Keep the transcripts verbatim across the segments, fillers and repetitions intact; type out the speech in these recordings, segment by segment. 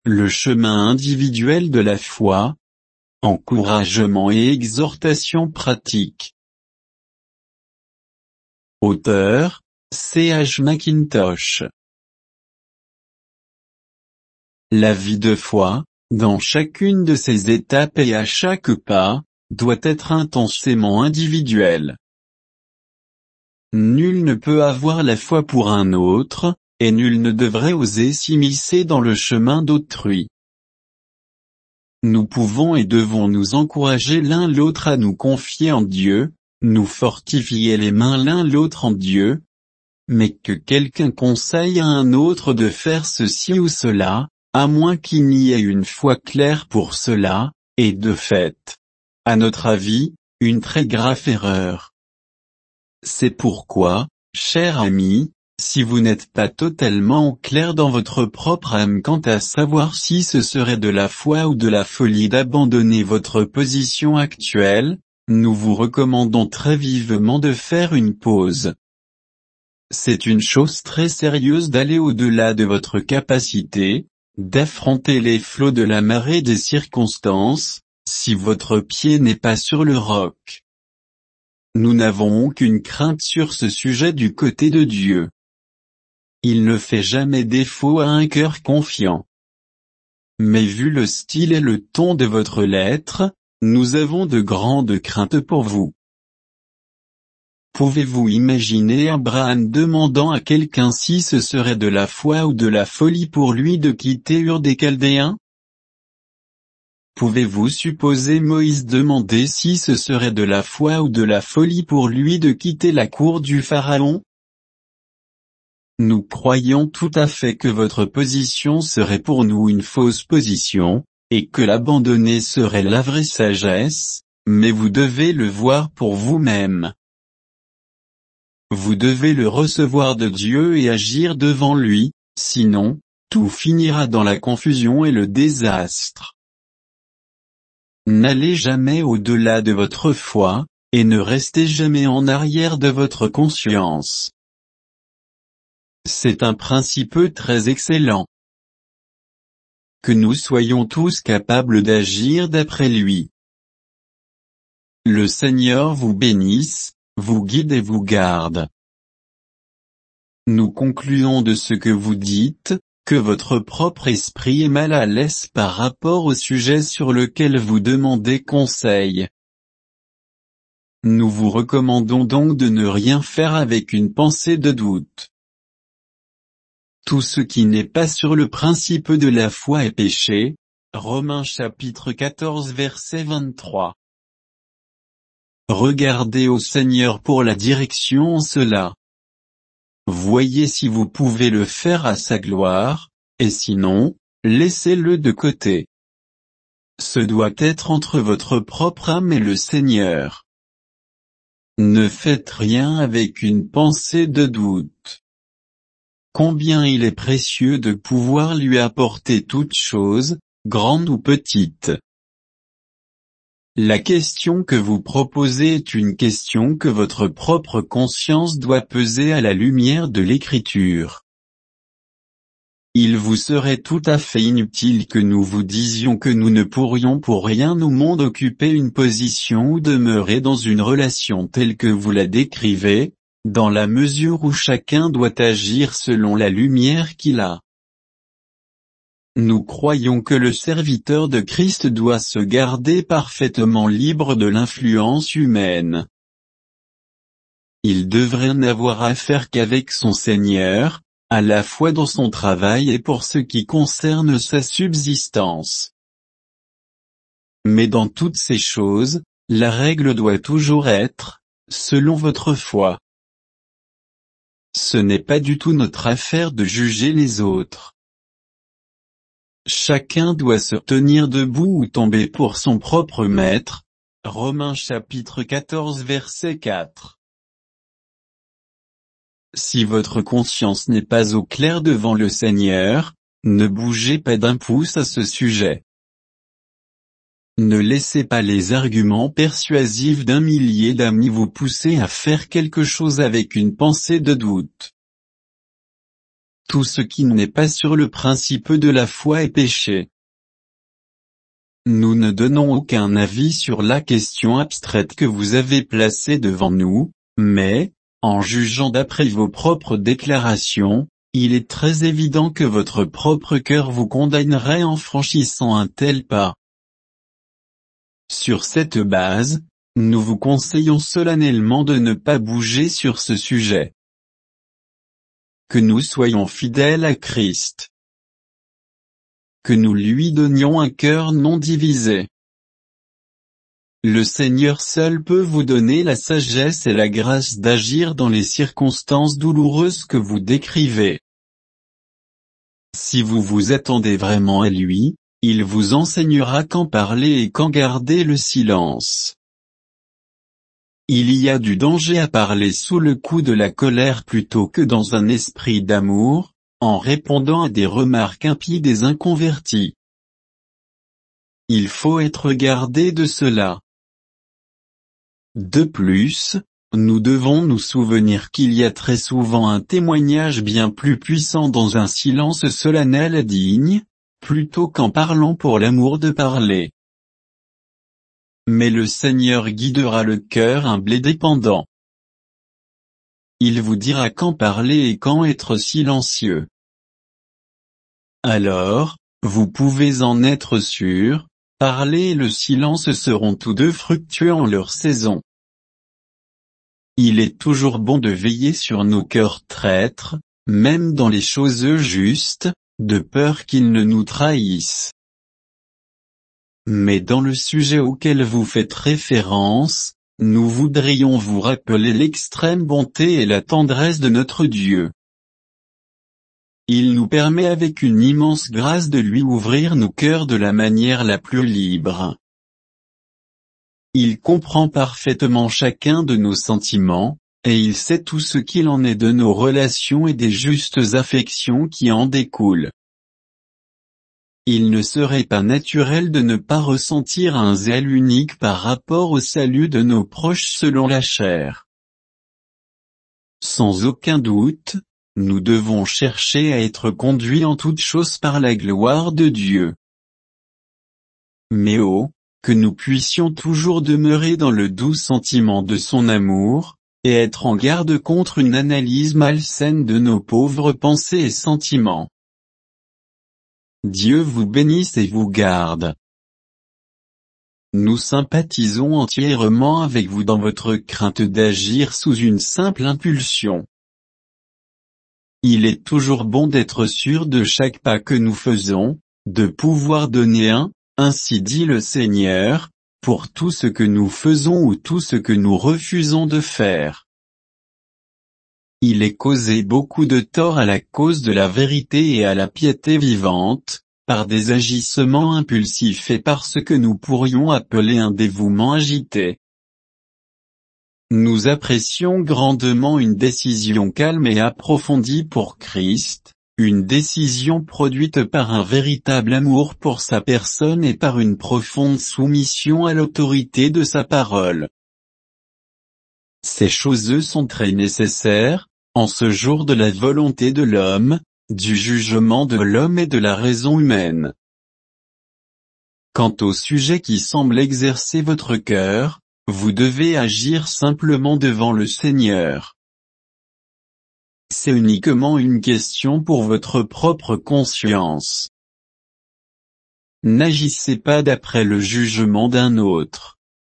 le chemin individuel de la foi, encouragement et exhortation pratique. Auteur, C H Mackintosh. La vie de foi, dans chacune de ses étapes et à chaque pas, doit être intensément individuelle. Nul ne peut avoir la foi pour un autre, et nul ne devrait oser s'immiscer dans le chemin d'autrui. Nous pouvons et devons nous encourager l'un l'autre à nous confier en Dieu, nous fortifier les mains l'un l'autre en Dieu, mais que quelqu'un conseille à un autre de faire ceci ou cela, à moins qu'il n'y ait une foi claire pour cela, est de fait, à notre avis, une très grave erreur. C'est pourquoi, cher ami, si vous n'êtes pas totalement au clair dans votre propre âme quant à savoir si ce serait de la foi ou de la folie d'abandonner votre position actuelle, nous vous recommandons très vivement de faire une pause. C'est une chose très sérieuse d'aller au-delà de votre capacité, d'affronter les flots de la marée des circonstances, si votre pied n'est pas sur le roc. Nous n'avons aucune crainte sur ce sujet du côté de Dieu. Il ne fait jamais défaut à un cœur confiant. Mais vu le style et le ton de votre lettre, nous avons de grandes craintes pour vous. Pouvez-vous imaginer Abraham demandant à quelqu'un si ce serait de la foi ou de la folie pour lui de quitter Ur des Chaldéens? Pouvez-vous supposer Moïse demander si ce serait de la foi ou de la folie pour lui de quitter la cour du Pharaon? Nous croyons tout à fait que votre position serait pour nous une fausse position, et que l'abandonner serait la vraie sagesse, mais vous devez le voir pour vous-même. Vous devez le recevoir de Dieu et agir devant lui, sinon, tout finira dans la confusion et le désastre. N'allez jamais au-delà de votre foi, et ne restez jamais en arrière de votre conscience. C'est un principe très excellent. Que nous soyons tous capables d'agir d'après lui. Le Seigneur vous bénisse, vous guide et vous garde. Nous concluons de ce que vous dites, que votre propre esprit est mal à l'aise par rapport au sujet sur lequel vous demandez conseil. Nous vous recommandons donc de ne rien faire avec une pensée de doute. Tout ce qui n'est pas sur le principe de la foi est péché. Romains chapitre quatorze verset vingt-trois. Regardez au Seigneur pour la direction en cela. Voyez si vous pouvez le faire à sa gloire, et sinon, laissez-le de côté. Ce doit être entre votre propre âme et le Seigneur. Ne faites rien avec une pensée de doute. Combien il est précieux de pouvoir lui apporter toute chose, grande ou petite. La question que vous proposez est une question que votre propre conscience doit peser à la lumière de l'Écriture. Il vous serait tout à fait inutile que nous vous disions que nous ne pourrions pour rien au monde occuper une position ou demeurer dans une relation telle que vous la décrivez, dans la mesure où chacun doit agir selon la lumière qu'il a. Nous croyons que le serviteur de Christ doit se garder parfaitement libre de l'influence humaine. Il devrait n'avoir affaire qu'avec son Seigneur, à la fois dans son travail et pour ce qui concerne sa subsistance. Mais dans toutes ces choses, la règle doit toujours être, selon votre foi. Ce n'est pas du tout notre affaire de juger les autres. Chacun doit se tenir debout ou tomber pour son propre maître. Romains chapitre quatorze verset quatre. Si votre conscience n'est pas au clair devant le Seigneur, ne bougez pas d'un pouce à ce sujet. Ne laissez pas les arguments persuasifs d'un millier d'amis vous pousser à faire quelque chose avec une pensée de doute. Tout ce qui n'est pas sur le principe de la foi est péché. Nous ne donnons aucun avis sur la question abstraite que vous avez placée devant nous, mais, en jugeant d'après vos propres déclarations, il est très évident que votre propre cœur vous condamnerait en franchissant un tel pas. Sur cette base, nous vous conseillons solennellement de ne pas bouger sur ce sujet. Que nous soyons fidèles à Christ. Que nous lui donnions un cœur non divisé. Le Seigneur seul peut vous donner la sagesse et la grâce d'agir dans les circonstances douloureuses que vous décrivez. Si vous vous attendez vraiment à lui, il vous enseignera quand parler et quand garder le silence. Il y a du danger à parler sous le coup de la colère plutôt que dans un esprit d'amour, en répondant à des remarques impies des inconvertis. Il faut être gardé de cela. De plus, nous devons nous souvenir qu'il y a très souvent un témoignage bien plus puissant dans un silence solennel et digne, plutôt qu'en parlant pour l'amour de parler. Mais le Seigneur guidera le cœur humble et dépendant. Il vous dira quand parler et quand être silencieux. Alors, vous pouvez en être sûr, parler et le silence seront tous deux fructueux en leur saison. Il est toujours bon de veiller sur nos cœurs traîtres, même dans les choses justes, de peur qu'ils ne nous trahissent. Mais dans le sujet auquel vous faites référence, nous voudrions vous rappeler l'extrême bonté et la tendresse de notre Dieu. Il nous permet avec une immense grâce de lui ouvrir nos cœurs de la manière la plus libre. Il comprend parfaitement chacun de nos sentiments, et il sait tout ce qu'il en est de nos relations et des justes affections qui en découlent. Il ne serait pas naturel de ne pas ressentir un zèle unique par rapport au salut de nos proches selon la chair. Sans aucun doute, nous devons chercher à être conduits en toutes choses par la gloire de Dieu. Mais oh, que nous puissions toujours demeurer dans le doux sentiment de son amour, et être en garde contre une analyse malsaine de nos pauvres pensées et sentiments. Dieu vous bénisse et vous garde. Nous sympathisons entièrement avec vous dans votre crainte d'agir sous une simple impulsion. Il est toujours bon d'être sûr de chaque pas que nous faisons, de pouvoir donner un, ainsi dit le Seigneur, pour tout ce que nous faisons ou tout ce que nous refusons de faire. Il est causé beaucoup de tort à la cause de la vérité et à la piété vivante, par des agissements impulsifs et par ce que nous pourrions appeler un dévouement agité. Nous apprécions grandement une décision calme et approfondie pour Christ, une décision produite par un véritable amour pour sa personne et par une profonde soumission à l'autorité de sa parole. Ces choses sont très nécessaires, en ce jour de la volonté de l'homme, du jugement de l'homme et de la raison humaine. Quant au sujet qui semble exercer votre cœur, vous devez agir simplement devant le Seigneur. C'est uniquement une question pour votre propre conscience. N'agissez pas d'après le jugement d'un autre.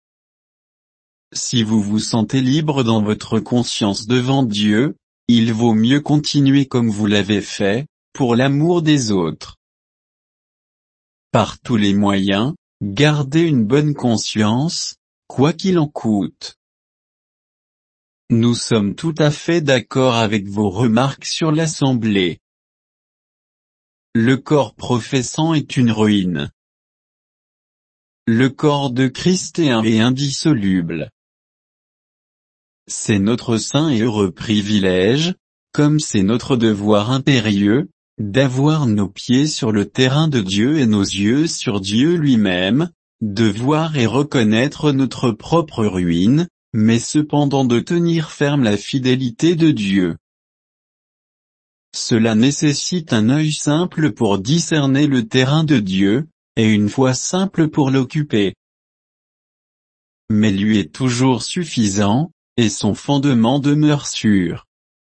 Si vous vous sentez libre dans votre conscience devant Dieu, il vaut mieux continuer comme vous l'avez fait, pour l'amour des autres. Par tous les moyens, gardez une bonne conscience, quoi qu'il en coûte. Nous sommes tout à fait d'accord avec vos remarques sur l'Assemblée. Le corps professant est une ruine. Le corps de Christ est un et indissoluble. C'est notre saint et heureux privilège, comme c'est notre devoir impérieux, d'avoir nos pieds sur le terrain de Dieu et nos yeux sur Dieu lui-même, de voir et reconnaître notre propre ruine, mais cependant de tenir ferme la fidélité de Dieu. Cela nécessite un œil simple pour discerner le terrain de Dieu, et une foi simple pour l'occuper. Mais lui est toujours suffisant, et son fondement demeure sûr.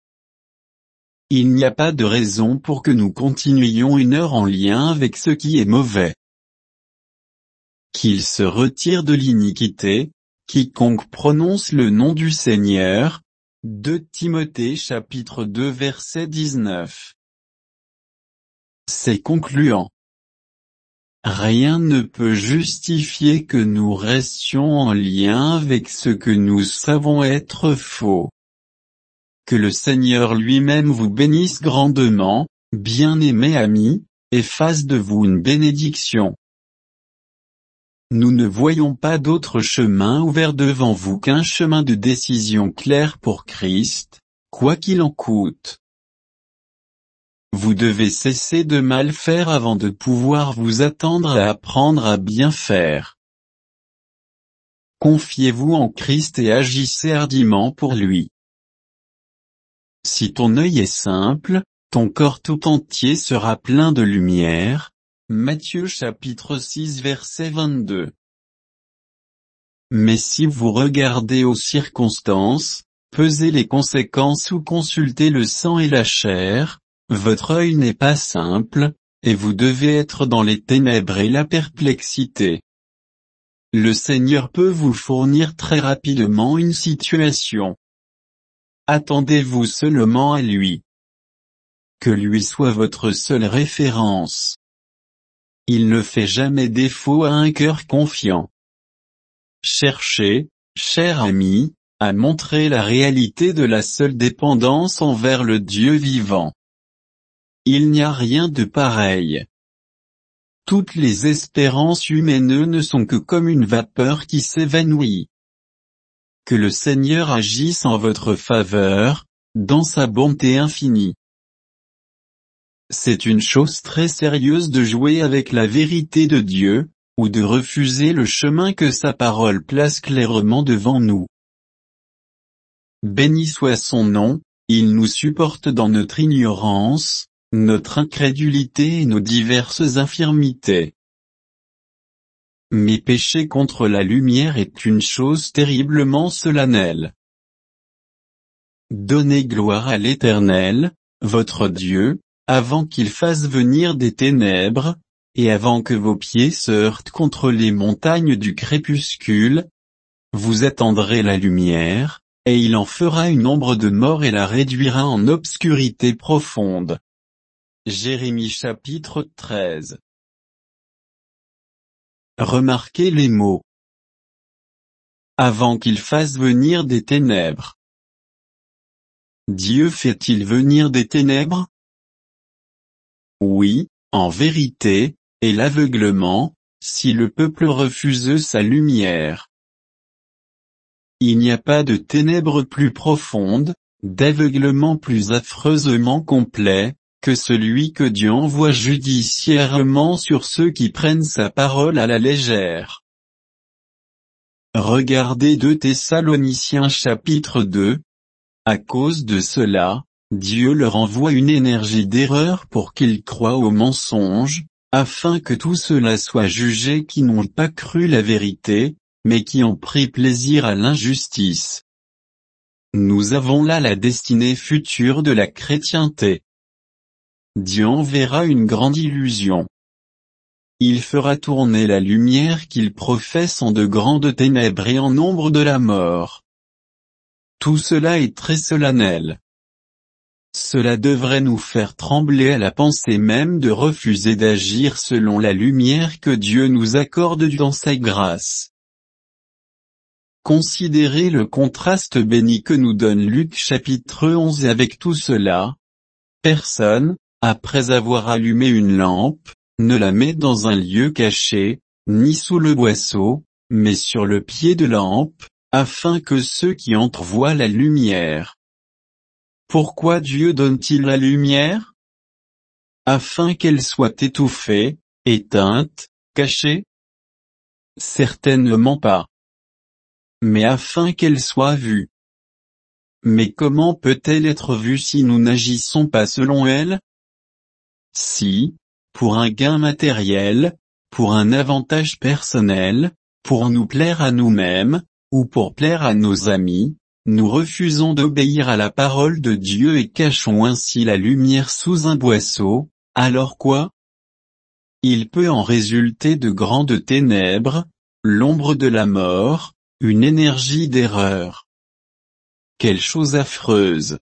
Il n'y a pas de raison pour que nous continuions une heure en lien avec ce qui est mauvais. Qu'il se retire de l'iniquité, quiconque prononce le nom du Seigneur. deux Timothée chapitre deux verset dix-neuf. C'est concluant. Rien ne peut justifier que nous restions en lien avec ce que nous savons être faux. Que le Seigneur lui-même vous bénisse grandement, bien-aimés amis, et fasse de vous une bénédiction. Nous ne voyons pas d'autre chemin ouvert devant vous qu'un chemin de décision clair pour Christ, quoi qu'il en coûte. Vous devez cesser de mal faire avant de pouvoir vous attendre à apprendre à bien faire. Confiez-vous en Christ et agissez hardiment pour lui. Si ton œil est simple, ton corps tout entier sera plein de lumière. Matthieu chapitre six verset vingt-deux. Mais si vous regardez aux circonstances, pesez les conséquences ou consultez le sang et la chair, votre œil n'est pas simple, et vous devez être dans les ténèbres et la perplexité. Le Seigneur peut vous fournir très rapidement une situation. Attendez-vous seulement à lui. Que lui soit votre seule référence. Il ne fait jamais défaut à un cœur confiant. Cherchez, cher ami, à montrer la réalité de la seule dépendance envers le Dieu vivant. Il n'y a rien de pareil. Toutes les espérances humaines ne sont que comme une vapeur qui s'évanouit. Que le Seigneur agisse en votre faveur, dans sa bonté infinie. C'est une chose très sérieuse de jouer avec la vérité de Dieu, ou de refuser le chemin que sa parole place clairement devant nous. Béni soit son nom, il nous supporte dans notre ignorance, notre incrédulité et nos diverses infirmités. Mais pécher contre la lumière est une chose terriblement solennelle. Donnez gloire à l'Éternel, votre Dieu, avant qu'il fasse venir des ténèbres, et avant que vos pieds se heurtent contre les montagnes du crépuscule. Vous attendrez la lumière, et il en fera une ombre de mort et la réduira en obscurité profonde. Jérémie chapitre treize. Remarquez les mots. Avant qu'il fasse venir des ténèbres. Dieu fait-il venir des ténèbres? Oui, en vérité, et l'aveuglement, si le peuple refuse sa lumière. Il n'y a pas de ténèbres plus profondes, d'aveuglement plus affreusement complet, que celui que Dieu envoie judiciairement sur ceux qui prennent sa parole à la légère. Regardez deux Thessaloniciens chapitre deux. À cause de cela, Dieu leur envoie une énergie d'erreur pour qu'ils croient aux mensonges, afin que tous ceux-là soient jugés qui n'ont pas cru la vérité, mais qui ont pris plaisir à l'injustice. Nous avons là la destinée future de la chrétienté. Dieu enverra une grande illusion. Il fera tourner la lumière qu'il professe en de grandes ténèbres et en ombre de la mort. Tout cela est très solennel. Cela devrait nous faire trembler à la pensée même de refuser d'agir selon la lumière que Dieu nous accorde dans sa grâce. Considérez le contraste béni que nous donne Luc chapitre onze avec tout cela. Personne, après avoir allumé une lampe, ne la met dans un lieu caché, ni sous le boisseau, mais sur le pied de lampe, afin que ceux qui entrent voient la lumière. Pourquoi Dieu donne-t-il la lumière? Afin qu'elle soit étouffée, éteinte, cachée? Certainement pas. Mais afin qu'elle soit vue. mais comment peut-elle être vue si nous n'agissons pas selon elle? Si, pour un gain matériel, pour un avantage personnel, pour nous plaire à nous-mêmes, ou pour plaire à nos amis, nous refusons d'obéir à la parole de Dieu et cachons ainsi la lumière sous un boisseau, alors quoi? Il peut en résulter de grandes ténèbres, l'ombre de la mort, une énergie d'erreur. Quelle chose affreuse!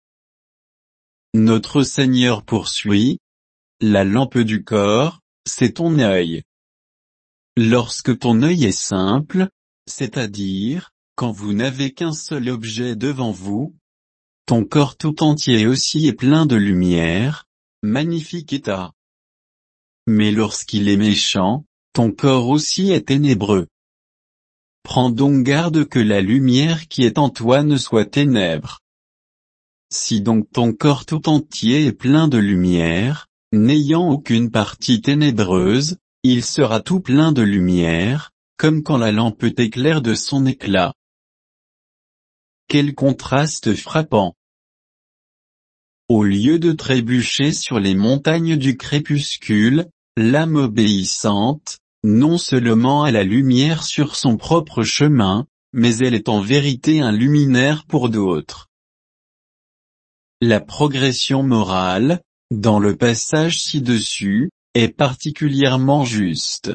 Notre Seigneur poursuit, la lampe du corps, c'est ton œil. Lorsque ton œil est simple, c'est-à-dire, quand vous n'avez qu'un seul objet devant vous, ton corps tout entier aussi est plein de lumière, magnifique état. Mais lorsqu'il est méchant, ton corps aussi est ténébreux. Prends donc garde que la lumière qui est en toi ne soit ténèbres. Si donc ton corps tout entier est plein de lumière, n'ayant aucune partie ténébreuse, il sera tout plein de lumière, comme quand la lampe éclaire de son éclat. Quel contraste frappant! Au lieu de trébucher sur les montagnes du crépuscule, l'âme obéissante, non seulement a la lumière sur son propre chemin, mais elle est en vérité un luminaire pour d'autres. La progression morale, dans le passage ci-dessus, est particulièrement juste.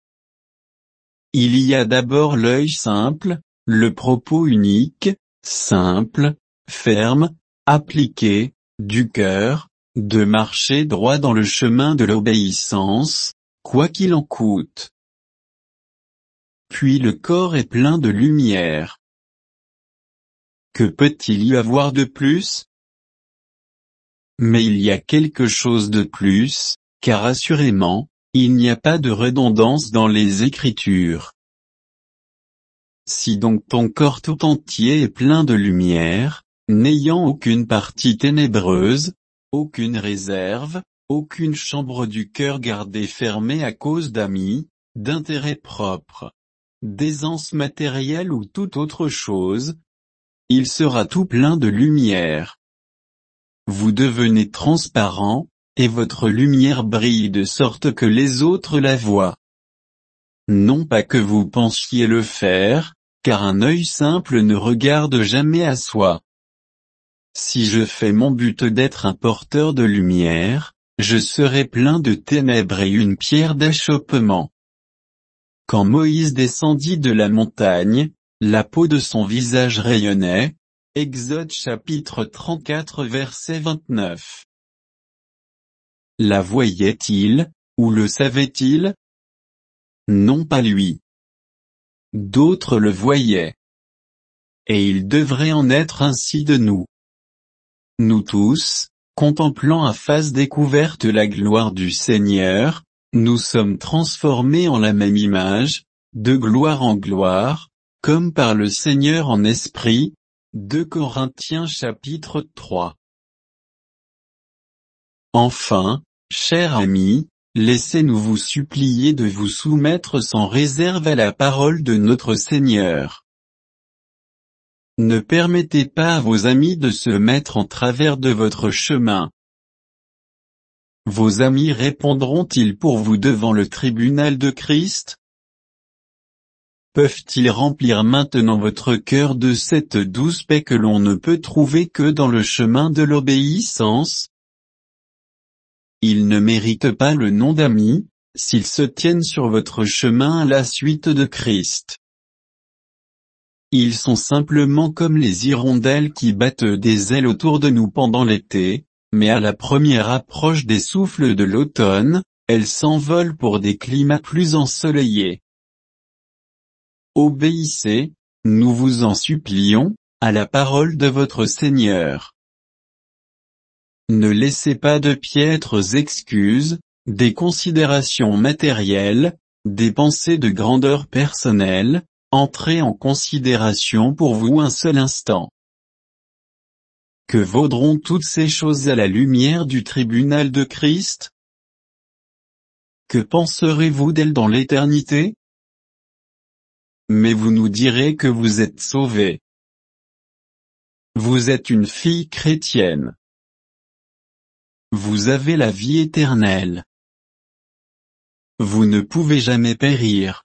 Il y a d'abord l'œil simple, le propos unique, simple, ferme, appliqué, du cœur, de marcher droit dans le chemin de l'obéissance, quoi qu'il en coûte. Puis le corps est plein de lumière. Que peut-il y avoir de plus? Mais il y a quelque chose de plus, car assurément, il n'y a pas de redondance dans les Écritures. Si donc ton corps tout entier est plein de lumière, n'ayant aucune partie ténébreuse, aucune réserve, aucune chambre du cœur gardée fermée à cause d'amis, d'intérêts propres, d'aisance matérielle ou toute autre chose, il sera tout plein de lumière. Vous devenez transparent, et votre lumière brille de sorte que les autres la voient. Non pas que vous pensiez le faire, car un œil simple ne regarde jamais à soi. Si je fais mon but d'être un porteur de lumière, je serai plein de ténèbres et une pierre d'achoppement. Quand Moïse descendit de la montagne, la peau de son visage rayonnait. Exode chapitre trente-quatre verset vingt-neuf. La voyait-il, ou le savait-il? Non pas lui. D'autres le voyaient. Et il devrait en être ainsi de nous. Nous tous, contemplant à face découverte la gloire du Seigneur, nous sommes transformés en la même image, de gloire en gloire, comme par le Seigneur en esprit. deux Corinthiens chapitre trois. Enfin, chers amis, laissez-nous vous supplier de vous soumettre sans réserve à la parole de notre Seigneur. Ne permettez pas à vos amis de se mettre en travers de votre chemin. Vos amis répondront-ils pour vous devant le tribunal de Christ? Peuvent-ils remplir maintenant votre cœur de cette douce paix que l'on ne peut trouver que dans le chemin de l'obéissance? Ils ne méritent pas le nom d'amis, s'ils se tiennent sur votre chemin à la suite de Christ. Ils sont simplement comme les hirondelles qui battent des ailes autour de nous pendant l'été, mais à la première approche des souffles de l'automne, elles s'envolent pour des climats plus ensoleillés. Obéissez, nous vous en supplions, à la parole de votre Seigneur. Ne laissez pas de piètres excuses, des considérations matérielles, des pensées de grandeur personnelle, entrer en considération pour vous un seul instant. Que vaudront toutes ces choses à la lumière du tribunal de Christ? Que penserez-vous d'elles dans l'éternité? Mais vous nous direz que vous êtes sauvés. vous êtes une fille chrétienne. Vous avez la vie éternelle. Vous ne pouvez jamais périr.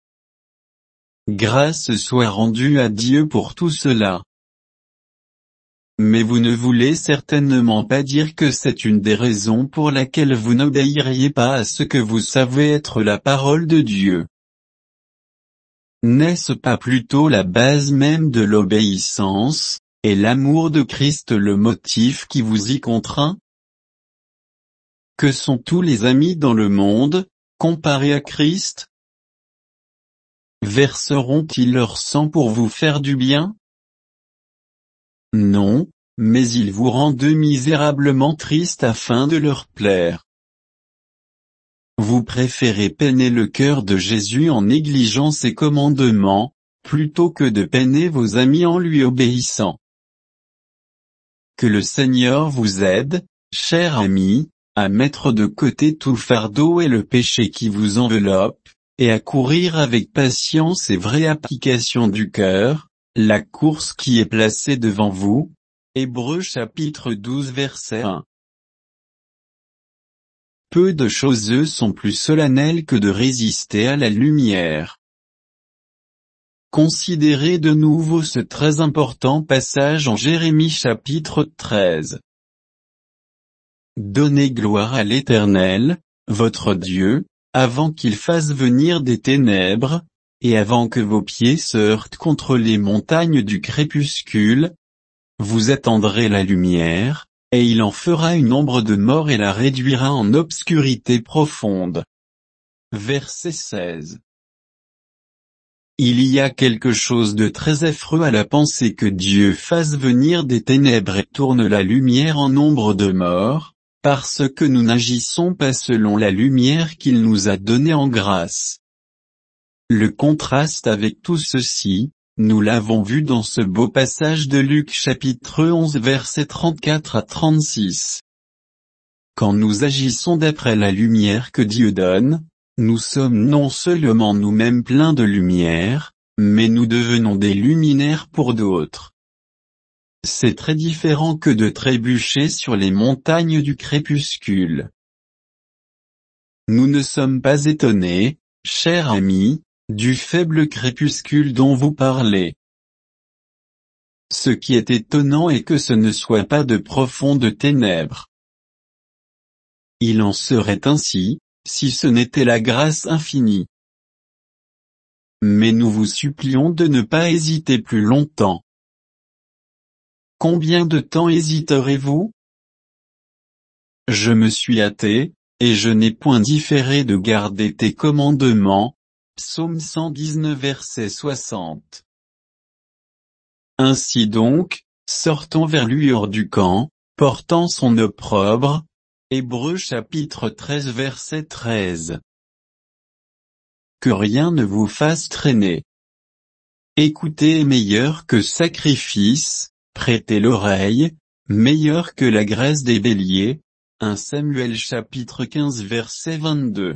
Grâce soit rendue à Dieu pour tout cela. Mais vous ne voulez certainement pas dire que c'est une des raisons pour laquelle vous n'obéiriez pas à ce que vous savez être la parole de Dieu. N'est-ce pas plutôt la base même de l'obéissance, et l'amour de Christ le motif qui vous y contraint? Que sont tous les amis dans le monde, comparés à Christ? Verseront-ils leur sang pour vous faire du bien? Non, mais ils vous rendent misérablement tristes afin de leur plaire. Vous préférez peiner le cœur de Jésus en négligeant ses commandements, plutôt que de peiner vos amis en lui obéissant. Que le Seigneur vous aide, cher ami, à mettre de côté tout fardeau et le péché qui vous enveloppe, et à courir avec patience et vraie application du cœur, la course qui est placée devant vous. Hébreux chapitre douze verset un. Peu de choses sont plus solennelles que de résister à la lumière. Considérez de nouveau ce très important passage en Jérémie chapitre treize. Donnez gloire à l'Éternel, votre Dieu, avant qu'il fasse venir des ténèbres, et avant que vos pieds se heurtent contre les montagnes du crépuscule. Vous attendrez la lumière, et il en fera une ombre de mort et la réduira en obscurité profonde. Verset seize. Il y a quelque chose de très affreux à la pensée que Dieu fasse venir des ténèbres et tourne la lumière en ombre de mort, parce que nous n'agissons pas selon la lumière qu'il nous a donnée en grâce. Le contraste avec tout ceci, nous l'avons vu dans ce beau passage de Luc chapitre onze versets trente-quatre à trente-six. Quand nous agissons d'après la lumière que Dieu donne, nous sommes non seulement nous-mêmes pleins de lumière, mais nous devenons des luminaires pour d'autres. C'est très différent que de trébucher sur les montagnes du crépuscule. Nous ne sommes pas étonnés, chers amis, du faible crépuscule dont vous parlez. Ce qui est étonnant est que ce ne soit pas de profondes ténèbres. Il en serait ainsi, si ce n'était la grâce infinie. Mais nous vous supplions de ne pas hésiter plus longtemps. Combien de temps hésiterez-vous? Je me suis hâté, et je n'ai point différé de garder tes commandements. Psaume cent dix-neuf verset soixante. Ainsi donc, sortons vers lui hors du camp, portant son opprobre. Hébreux chapitre treize verset treize. Que rien ne vous fasse traîner. Écouter est meilleur que sacrifice, prêtez l'oreille, meilleur que la graisse des béliers. un Samuel chapitre quinze verset vingt-deux.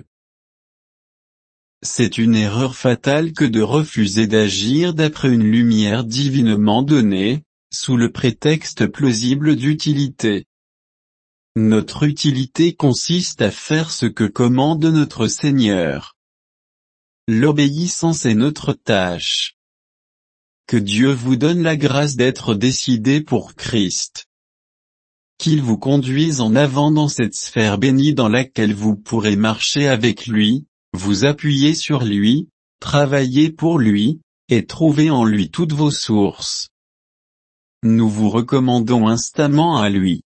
C'est une erreur fatale que de refuser d'agir d'après une lumière divinement donnée, sous le prétexte plausible d'utilité. Notre utilité consiste à faire ce que commande notre Seigneur. L'obéissance est notre tâche. Que Dieu vous donne la grâce d'être décidé pour Christ. Qu'il vous conduise en avant dans cette sphère bénie dans laquelle vous pourrez marcher avec lui, vous appuyer sur lui, travailler pour lui, et trouver en lui toutes vos sources. Nous vous recommandons instamment à lui.